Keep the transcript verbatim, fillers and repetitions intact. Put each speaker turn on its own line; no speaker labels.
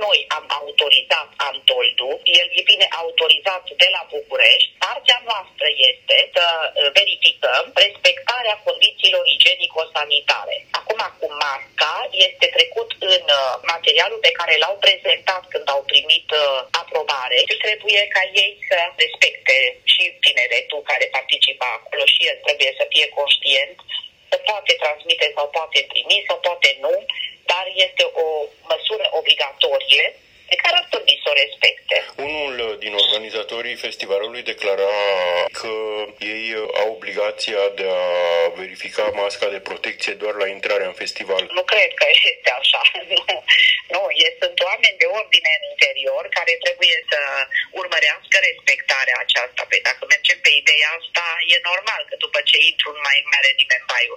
noi am autorizat Antoldu, el vine autorizat de la București, partea noastră este să verificăm respectarea condițiilor igienico-sanitare. Acum, cu masca este trecut în materialul pe care l-au prezentat când au primit aprobare și trebuie ca ei să respecte și tineretul care participă acolo și el trebuie să fie conștient, să poate transmite sau poate primi sau poate nu, dar este o măsură obligatorie pe care ar trebui să o respecte.
Unul din organizatorii festivalului declara că ei au obligația de a verifica masca de protecție doar la intrarea în festival.
Nu cred că este așa. Nu, nu sunt oameni de ordine în interior care trebuie să urmărească respectarea aceasta. Păi dacă mergem pe ideea asta, e normal că după ce intru nu mai mere nimeni baiul.